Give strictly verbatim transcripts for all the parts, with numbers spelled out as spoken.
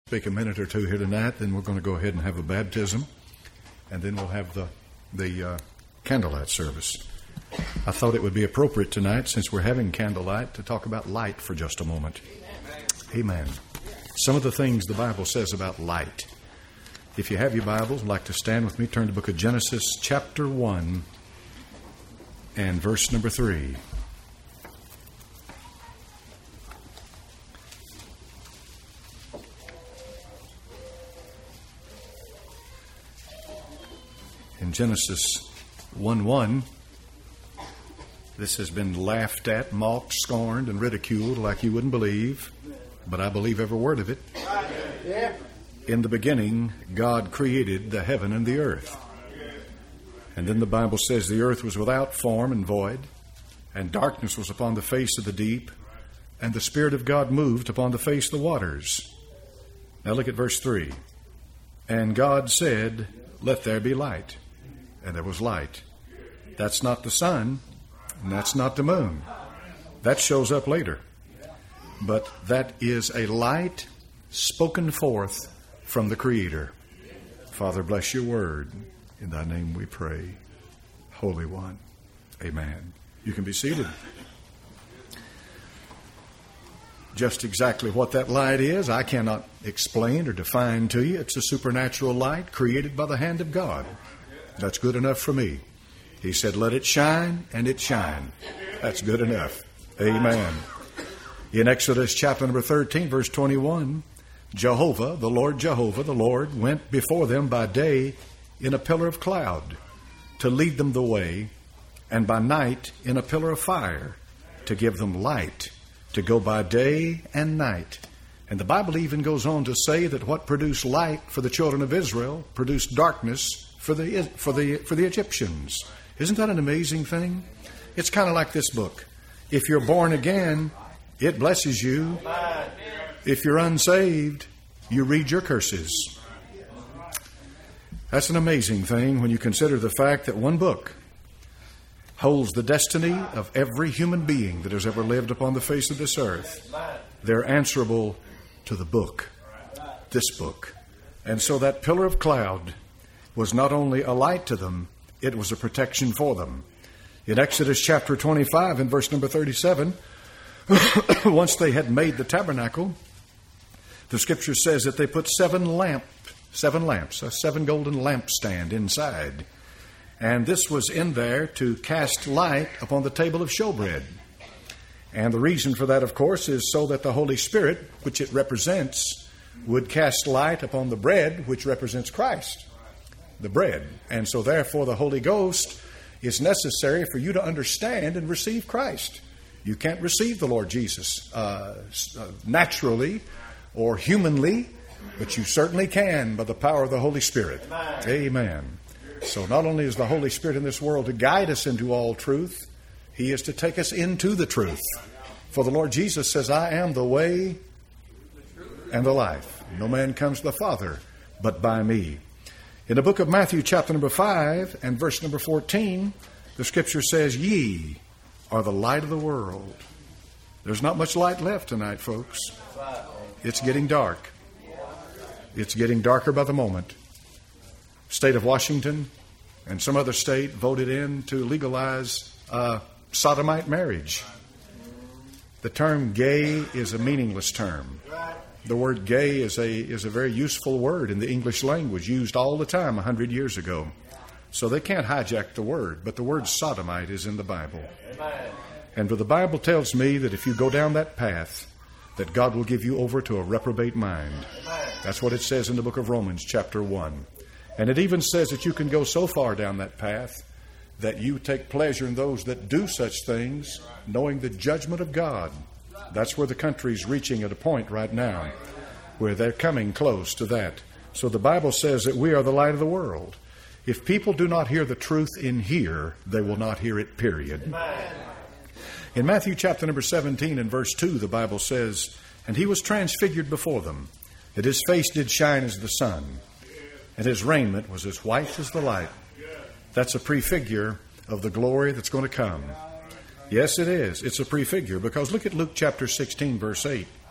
Take a minute or two here tonight, then we're going to go ahead and have a baptism, and then we'll have the the uh, candlelight service. I thought it would be appropriate tonight, since we're having candlelight, to talk about light for just a moment. Amen. Some of the things the Bible says about light. If you have your Bibles, I'd like to stand with me. Turn to the book of Genesis, chapter one, and verse number three. In Genesis one one, this has been laughed at, mocked, scorned, and ridiculed like you wouldn't believe, but I believe every word of it. In the beginning, God created the heaven and the earth. And then the Bible says the earth was without form and void, and darkness was upon the face of the deep, and the Spirit of God moved upon the face of the waters. Now look at verse three. And God said, "Let there be light." And there was light. That's not the sun, and that's not the moon. That shows up later. But that is a light spoken forth from the Creator. Father, bless your word. In thy name we pray. Holy One. Amen. You can be seated. Just exactly what that light is, I cannot explain or define to you. It's a supernatural light created by the hand of God. That's good enough for me. He said, "Let it shine," and it shined. That's good enough. Amen. In Exodus chapter number thirteen, verse twenty-one, Jehovah, the Lord Jehovah, the Lord, went before them by day in a pillar of cloud to lead them the way, and by night in a pillar of fire to give them light, to go by day and night. And the Bible even goes on to say that what produced light for the children of Israel produced darkness for the for the for the Egyptians. Isn't that an amazing thing? It's kind of like this book. If you're born again, it blesses you. If you're unsaved, you read your curses. That's an amazing thing when you consider the fact that one book holds the destiny of every human being that has ever lived upon the face of this earth. They're answerable to the book, this book. And so that pillar of cloud was not only a light to them, it was a protection for them. In Exodus chapter twenty-five and verse number thirty-seven, once they had made the tabernacle, the scripture says that they put seven lamp, seven lamps, a seven golden lampstand inside. And this was in there to cast light upon the table of showbread. And the reason for that, of course, is so that the Holy Spirit, which it represents, would cast light upon the bread, which represents Christ, the bread. And so therefore the Holy Ghost is necessary for you to understand and receive Christ. You can't receive the Lord Jesus uh, naturally or humanly, but you certainly can by the power of the Holy Spirit. Amen. Amen. So not only is the Holy Spirit in this world to guide us into all truth, He is to take us into the truth. For the Lord Jesus says, "I am the way and the life. No man comes to the Father but by me." In the book of Matthew chapter number five and verse number fourteen, the scripture says, "Ye are the light of the world." There's not much light left tonight, folks. It's getting dark. It's getting darker by the moment. State of Washington and some other state voted in to legalize uh, sodomite marriage. The term gay is a meaningless term. The word gay is a is a very useful word in the English language, used all the time a hundred years ago. So they can't hijack the word, but the word sodomite is in the Bible. And the Bible tells me that if you go down that path, that God will give you over to a reprobate mind. That's what it says in the book of Romans chapter one. And it even says that you can go so far down that path that you take pleasure in those that do such things, knowing the judgment of God. That's where the country's reaching at a point right now, where they're coming close to that. So the Bible says that we are the light of the world. If people do not hear the truth in here, they will not hear it, period. Amen. In Matthew chapter number seventeen and verse two, the Bible says, "And he was transfigured before them, and his face did shine as the sun, and his raiment was as white as the light." That's a prefigure of the glory that's going to come. Yes, it is. It's a prefigure, because look at Luke chapter sixteen, verse eight.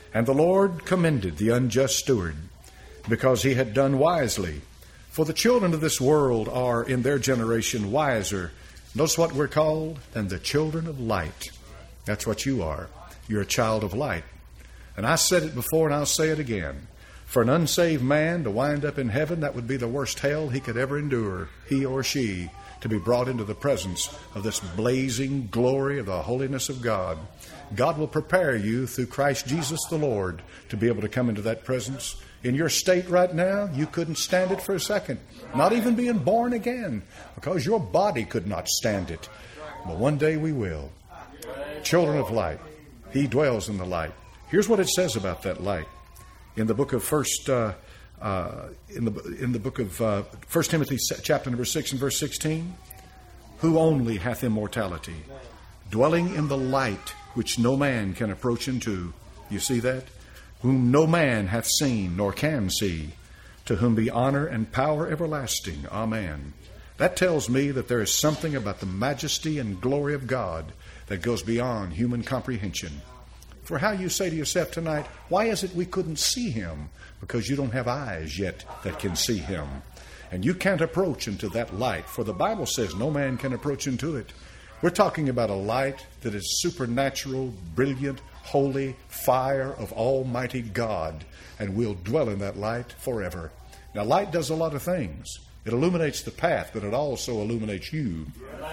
And the Lord commended the unjust steward, because he had done wisely. For the children of this world are in their generation wiser. Notice what we're called? Than the children of light. That's what you are. You're a child of light. And I said it before and I'll say it again. For an unsaved man to wind up in heaven, that would be the worst hell he could ever endure, he or she, to be brought into the presence of this blazing glory of the holiness of God. God will prepare you through Christ Jesus the Lord to be able to come into that presence. In your state right now, you couldn't stand it for a second. Not even being born again, because your body could not stand it. But one day we will. Children of light. He dwells in the light. Here's what it says about that light. In the book of First, uh, uh, in the in the book of uh, First Timothy, chapter number six and verse sixteen, who only hath immortality, dwelling in the light which no man can approach unto. You see that? Whom no man hath seen nor can see, to whom be honor and power everlasting. Amen. That tells me that there is something about the majesty and glory of God that goes beyond human comprehension. For how you say to yourself tonight, why is it we couldn't see him? Because you don't have eyes yet that can see him. And you can't approach into that light, for the Bible says no man can approach into it. We're talking about a light that is supernatural, brilliant, holy fire of Almighty God, and we'll dwell in that light forever. Now, light does a lot of things. It illuminates the path, but it also illuminates you.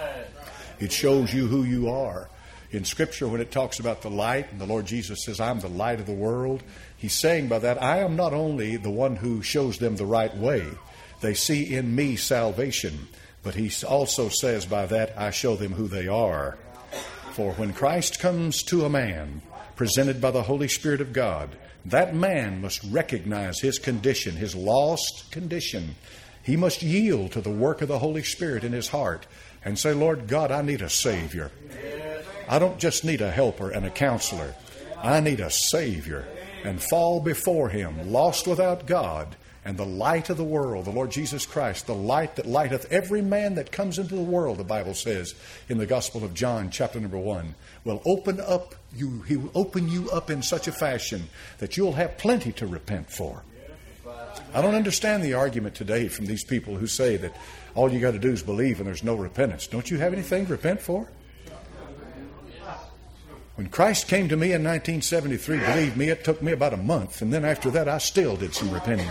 It shows you who you are. In Scripture, when it talks about the light, and the Lord Jesus says, I'm the light of the world, he's saying by that, I am not only the one who shows them the right way. They see in me salvation, but he also says by that, I show them who they are. For when Christ comes to a man, presented by the Holy Spirit of God, that man must recognize his condition, his lost condition. He must yield to the work of the Holy Spirit in his heart and say, Lord God, I need a Savior. I don't just need a helper and a counselor. I need a Savior, and fall before him, lost without God, and the light of the world, the Lord Jesus Christ, the light that lighteth every man that comes into the world, the Bible says in the Gospel of John, chapter number one, will open up you, he will open you up in such a fashion that you'll have plenty to repent for. I don't understand the argument today from these people who say that all you got to do is believe and there's no repentance. Don't you have anything to repent for? When Christ came to me in nineteen seventy-three, believe me, it took me about a month. And then after that, I still did some repenting.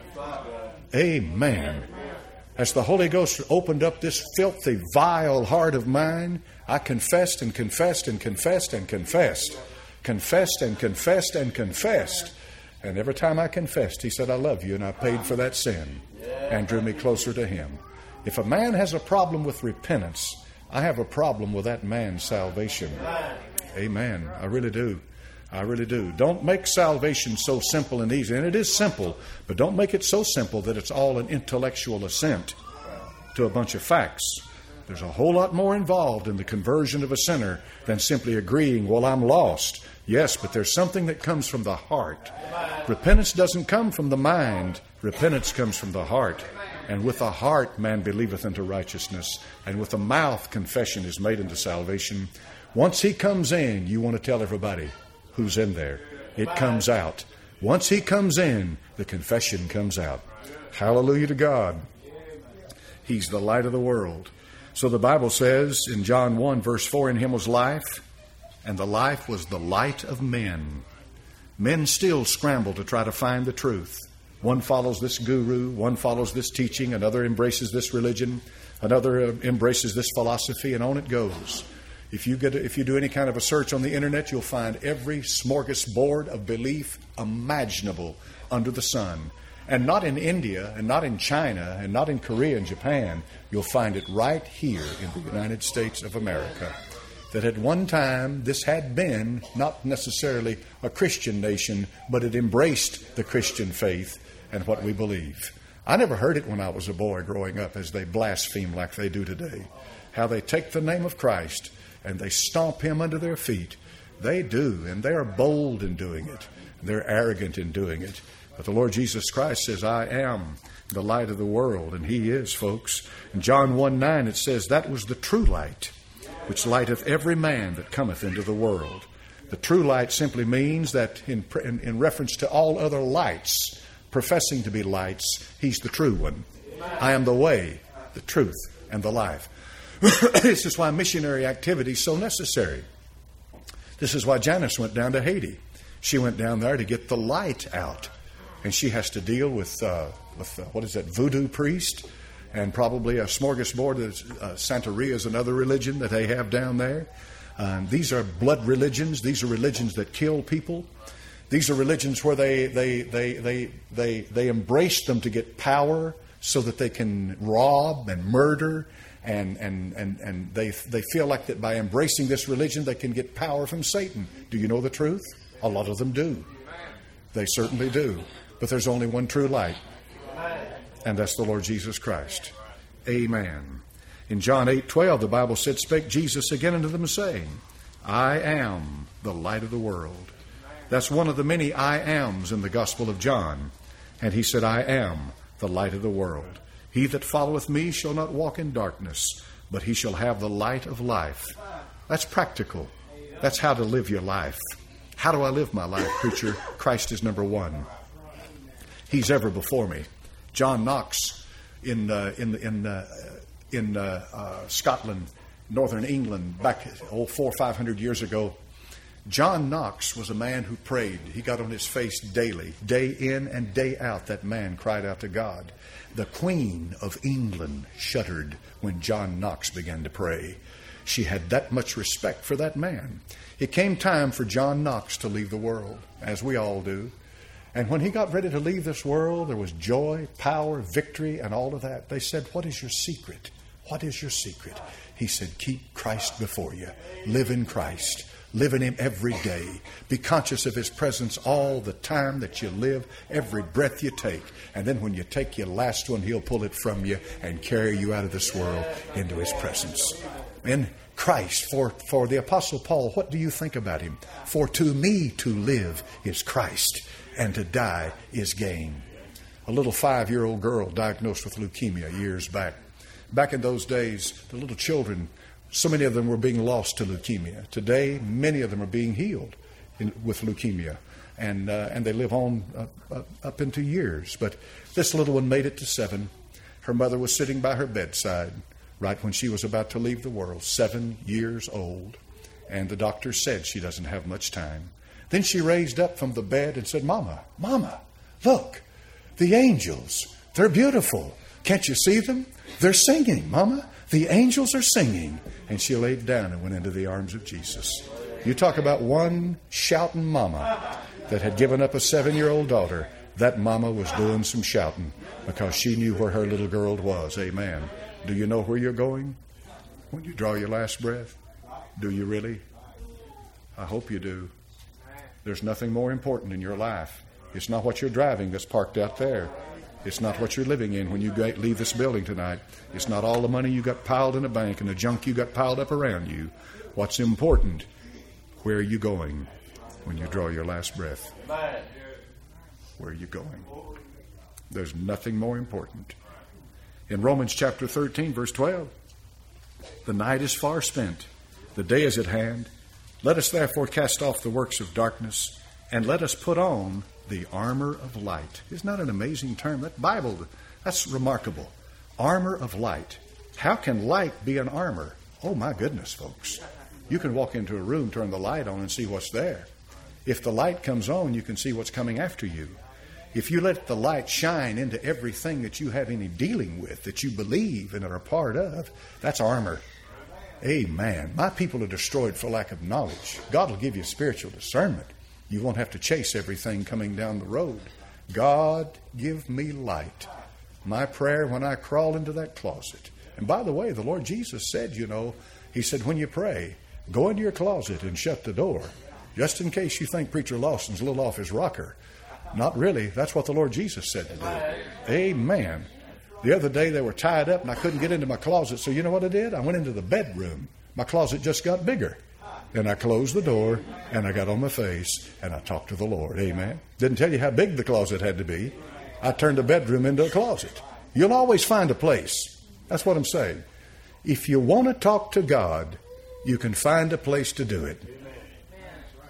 Amen. As the Holy Ghost opened up this filthy, vile heart of mine, I confessed and confessed and confessed and confessed. Confessed and confessed and confessed. And every time I confessed, he said, I love you, and I paid for that sin and drew me closer to him. If a man has a problem with repentance, I have a problem with that man's salvation. Amen. I really do. I really do. Don't make salvation so simple and easy. And it is simple, but don't make it so simple that it's all an intellectual assent to a bunch of facts. There's a whole lot more involved in the conversion of a sinner than simply agreeing, well, I'm lost. Yes, but there's something that comes from the heart. Repentance doesn't come from the mind. Repentance comes from the heart. And with the heart man believeth unto righteousness, and with the mouth confession is made unto salvation. Once he comes in, you want to tell everybody who's in there. It comes out. Once he comes in, the confession comes out. Hallelujah to God. He's the light of the world. So the Bible says in John one, verse four, in him was life, and the life was the light of men. Men still scramble to try to find the truth. One follows this guru, one follows this teaching, another embraces this religion, another embraces this philosophy, and on it goes. If you get, if you do any kind of a search on the internet, you'll find every smorgasbord of belief imaginable under the sun. And not in India, and not in China, and not in Korea and Japan. You'll find it right here in the United States of America. That at one time, this had been not necessarily a Christian nation, but it embraced the Christian faith and what we believe. I never heard it when I was a boy growing up as they blaspheme like they do today. How they take the name of Christ and they stomp him under their feet. They do, and they are bold in doing it. They're arrogant in doing it. But the Lord Jesus Christ says, I am the light of the world, and he is, folks. In John one nine, it says, that was the true light, which lighteth every man that cometh into the world. The true light simply means that in, in, in reference to all other lights, professing to be lights, he's the true one. I am the way, the truth, and the life. This is why missionary activity is so necessary. This is why Janice went down to Haiti. She went down there to get the light out. And she has to deal with, uh, with uh, what is that, voodoo priest, and probably a smorgasbord of uh, Santeria is another religion that they have down there. Um, these are blood religions. These are religions that kill people. These are religions where they they they they they, they embrace them to get power so that they can rob and murder. And and, and, and they they feel like that by embracing this religion, they can get power from Satan. Do you know the truth? A lot of them do. They certainly do. But there's only one true light, and that's the Lord Jesus Christ. Amen. In John eight twelve, the Bible said, spake Jesus again unto them, saying, I am the light of the world. That's one of the many I ams in the Gospel of John. And he said, I am the light of the world. He that followeth me shall not walk in darkness, but he shall have the light of life. That's practical. That's how to live your life. How do I live my life, preacher? Christ is number one. He's ever before me. John Knox in uh, in in uh, in uh, uh, Scotland, northern England, back oh four or five hundred years ago. John Knox was a man who prayed. He got on his face daily, day in and day out. That man cried out to God. The Queen of England shuddered when John Knox began to pray. She had that much respect for that man. It came time for John Knox to leave the world, as we all do. And when he got ready to leave this world, there was joy, power, victory, and all of that. They said, what is your secret? What is your secret? He said, keep Christ before you. Live in Christ. Live in Him every day. Be conscious of His presence all the time that you live, every breath you take. And then when you take your last one, He'll pull it from you and carry you out of this world into His presence. In Christ, for, for the Apostle Paul, what do you think about him? For to me to live is Christ, and to die is gain. A little five-year-old girl diagnosed with leukemia years back. Back in those days, the little children, so many of them were being lost to leukemia. Today, many of them are being healed in, with leukemia, and uh, and they live on uh, uh, up into years. But this little one made it to seven. Her mother was sitting by her bedside right when she was about to leave the world, seven years old, and the doctor said she doesn't have much time. Then she raised up from the bed and said, Mama, Mama, look, the angels, they're beautiful. Can't you see them? They're singing, Mama. The angels are singing. And she laid down and went into the arms of Jesus. You talk about one shouting mama that had given up a seven-year-old daughter. That mama was doing some shouting because she knew where her little girl was. Amen. Do you know where you're going when you draw your last breath? Do you really? I hope you do. There's nothing more important in your life. It's not what you're driving that's parked out there. It's not what you're living in when you leave this building tonight. It's not all the money you got piled in a bank and the junk you got piled up around you. What's important, where are you going when you draw your last breath? Where are you going? There's nothing more important. In Romans chapter thirteen, verse twelve, the night is far spent, the day is at hand. Let us therefore cast off the works of darkness, and let us put on the armor of light. Isn't that an amazing term? That Bible, that's remarkable. Armor of light. How can light be an armor? Oh my goodness, folks. You can walk into a room, turn the light on, and see what's there. If the light comes on, you can see what's coming after you. If you let the light shine into everything that you have any dealing with, that you believe and are a part of, that's armor. Amen. My people are destroyed for lack of knowledge. God will give you spiritual discernment. You won't have to chase everything coming down the road. God, give me light. My prayer when I crawl into that closet. And by the way, the Lord Jesus said, you know, He said, when you pray, go into your closet and shut the door. Just in case you think Preacher Lawson's a little off his rocker. Not really. That's what the Lord Jesus said to do. Amen. The other day they were tied up and I couldn't get into my closet. So you know what I did? I went into the bedroom. My closet just got bigger. And I closed the door, and I got on my face, and I talked to the Lord. Amen. Didn't tell you how big the closet had to be. I turned the bedroom into a closet. You'll always find a place. That's what I'm saying. If you want to talk to God, you can find a place to do it.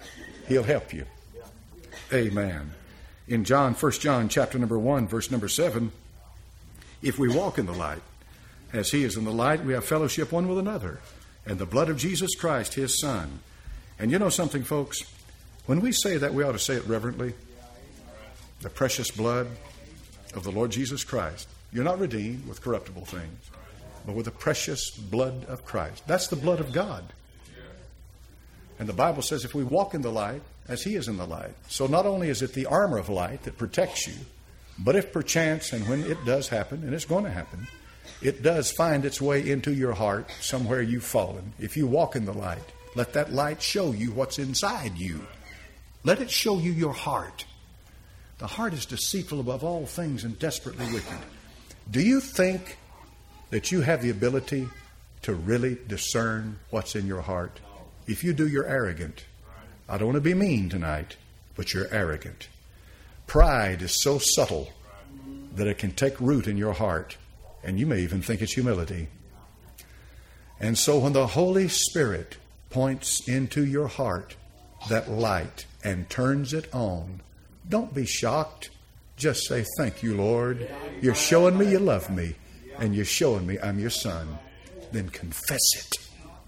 He'll help you. Amen. In John, First John chapter number one, verse number seven, if we walk in the light, as he is in the light, we have fellowship one with another. And the blood of Jesus Christ, his Son. And you know something, folks? When we say that, we ought to say it reverently. The precious blood of the Lord Jesus Christ. You're not redeemed with corruptible things, but with the precious blood of Christ. That's the blood of God. And the Bible says if we walk in the light, as he is in the light. So not only is it the armor of light that protects you, but if perchance, and when it does happen, and it's going to happen, it does find its way into your heart, somewhere you've fallen. If you walk in the light, let that light show you what's inside you. Let it show you your heart. The heart is deceitful above all things and desperately wicked. Do you think that you have the ability to really discern what's in your heart? If you do, you're arrogant. I don't want to be mean tonight, but you're arrogant. Pride is so subtle that it can take root in your heart, and you may even think it's humility. And so when the Holy Spirit points into your heart that light and turns it on, don't be shocked. Just say, thank you, Lord. You're showing me you love me, and you're showing me I'm your son. Then confess it.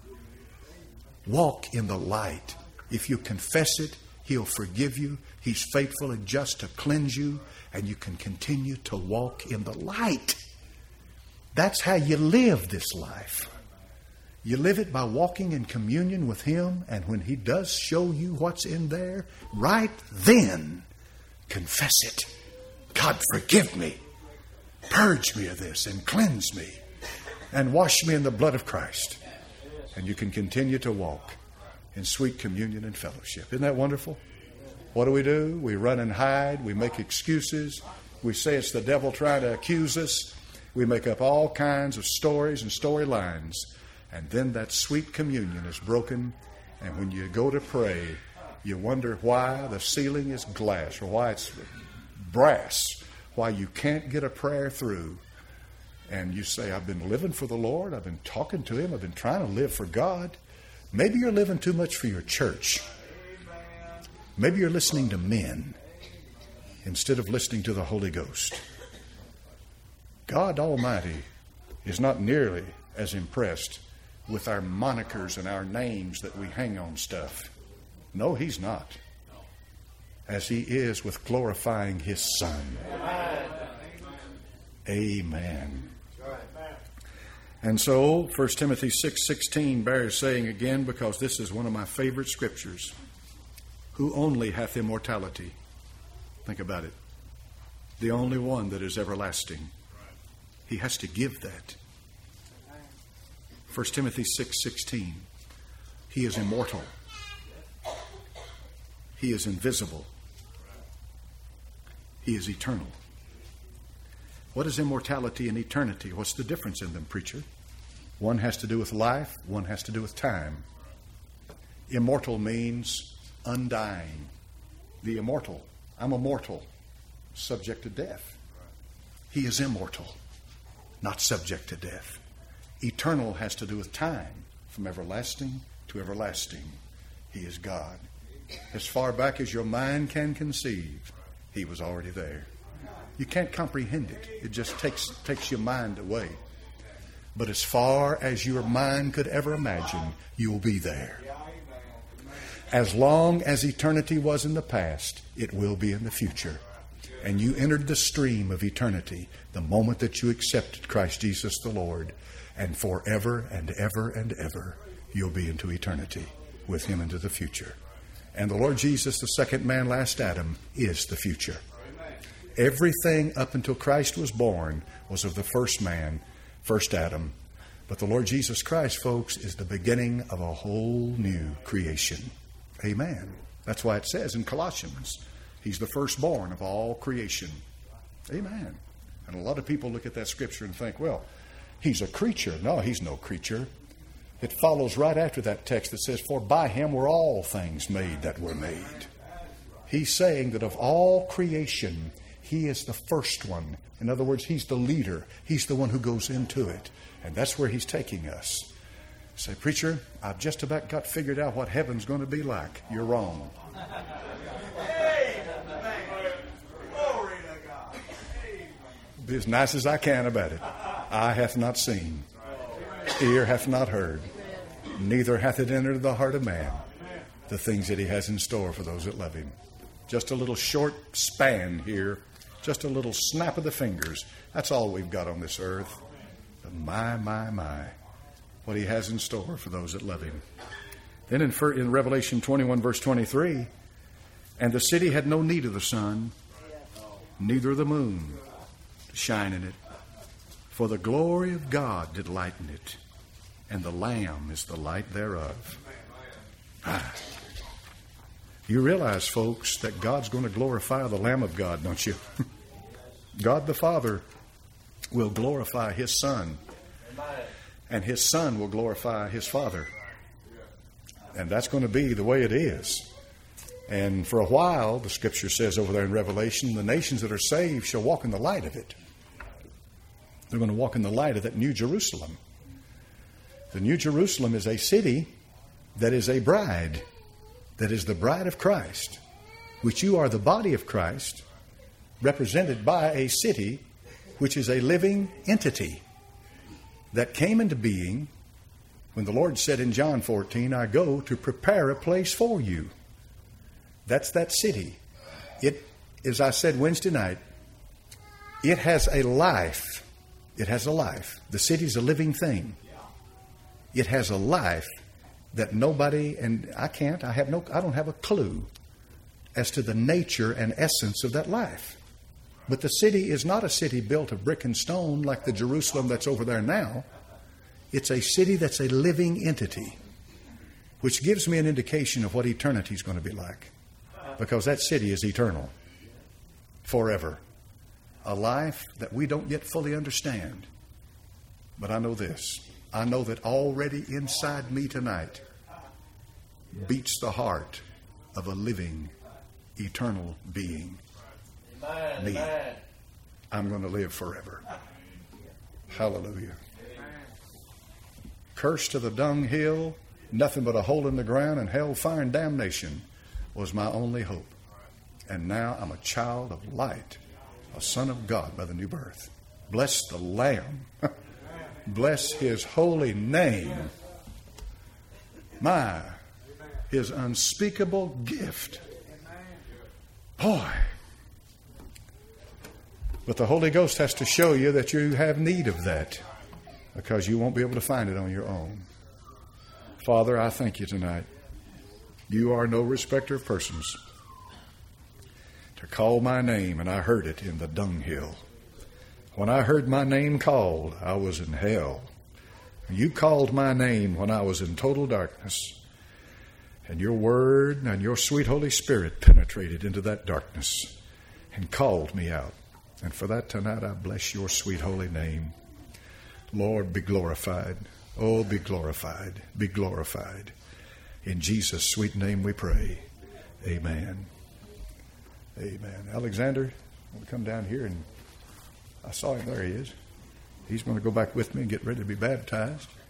Walk in the light. If you confess it, he'll forgive you. He's faithful and just to cleanse you, and you can continue to walk in the light. That's how you live this life. You live it by walking in communion with him, and when he does show you what's in there, right then, confess it. God, forgive me. Purge me of this and cleanse me and wash me in the blood of Christ. And you can continue to walk in sweet communion and fellowship. Isn't that wonderful? What do we do? We run and hide. We make excuses. We say it's the devil trying to accuse us. We make up all kinds of stories and storylines. And then that sweet communion is broken. And when you go to pray, you wonder why the ceiling is glass or why it's brass, why you can't get a prayer through. And you say, I've been living for the Lord. I've been talking to him. I've been trying to live for God. Maybe you're living too much for your church. Maybe you're listening to men instead of listening to the Holy Ghost. God Almighty is not nearly as impressed with our monikers and our names that we hang on stuff. No, he's not. As he is with glorifying his Son. Amen. And so, First Timothy six sixteen bears saying again, because this is one of my favorite scriptures, who only hath immortality. Think about it. The only one that is everlasting. He has to give that. First Timothy six sixteen. He is immortal. He is invisible. He is eternal. What is immortality and eternity? What's the difference in them, preacher? One has to do with life. One has to do with time. Immortal means undying. The immortal. I'm a mortal, subject to death. He is immortal, not subject to death. Eternal has to do with time, from everlasting to everlasting. He is God. As far back as your mind can conceive, he was already there. You can't comprehend it. It just takes takes your mind away. But as far as your mind could ever imagine, you will be there. As long as eternity was in the past, it will be in the future. And you entered the stream of eternity the moment that you accepted Christ Jesus the Lord. And forever and ever and ever, you'll be into eternity with him into the future. And the Lord Jesus, the second man, last Adam, is the future. Everything up until Christ was born was of the first man, first Adam. But the Lord Jesus Christ, folks, is the beginning of a whole new creation. Amen. That's why it says in Colossians, he's the firstborn of all creation. Amen. And a lot of people look at that scripture and think, well, he's a creature. No, he's no creature. It follows right after that text that says, for by him were all things made that were made. He's saying that of all creation, he is the first one. In other words, he's the leader. He's the one who goes into it. And that's where he's taking us. Say, preacher, I've just about got figured out what heaven's going to be like. You're wrong. Be as nice as I can about it. Eye hath not seen, ear hath not heard, neither hath it entered the heart of man the things that he has in store for those that love him. Just a little short span here, just a little snap of the fingers. That's all we've got on this earth. But my, my, my, what he has in store for those that love him. Then in, in Revelation twenty-one, verse twenty-three, and the city had no need of the sun, neither the moon to shine in it. For the glory of God did lighten it, and the Lamb is the light thereof. Ah. You realize, folks, that God's going to glorify the Lamb of God, don't you? God the Father will glorify His Son, and His Son will glorify His Father. And that's going to be the way it is. And for a while, the Scripture says over there in Revelation, the nations that are saved shall walk in the light of it. They're going to walk in the light of that New Jerusalem. The New Jerusalem is a city that is a bride, that is the bride of Christ, which you are the body of Christ, represented by a city which is a living entity that came into being when the Lord said in John fourteen, I go to prepare a place for you. That's that city. It, as I said Wednesday night, it has a life. It has a life. The city's a living thing. It has a life that nobody, and I can't, I have no, I don't have a clue as to the nature and essence of that life. But the city is not a city built of brick and stone like the Jerusalem that's over there now. It's a city that's a living entity, which gives me an indication of what eternity is going to be like. Because that city is eternal, forever. A life that we don't yet fully understand. But I know this. I know that already inside me tonight beats the heart of a living, eternal being. Amen. Me. I'm going to live forever. Hallelujah. Cursed to the dunghill, nothing but a hole in the ground, and hellfire and damnation was my only hope. And now I'm a child of light, a son of God by the new birth. Bless the Lamb. Bless His holy name. My, His unspeakable gift. Boy. But the Holy Ghost has to show you that you have need of that, because you won't be able to find it on your own. Father, I thank you tonight. You are no respecter of persons. To call my name, and I heard it in the dunghill. When I heard my name called, I was in hell. You called my name when I was in total darkness. And your word and your sweet Holy Spirit penetrated into that darkness and called me out. And for that tonight, I bless your sweet holy name. Lord, be glorified. Oh, be glorified. Be glorified. In Jesus' sweet name we pray. Amen. Amen. Alexander, will come down here, and I saw him. There he is. He's going to go back with me and get ready to be baptized.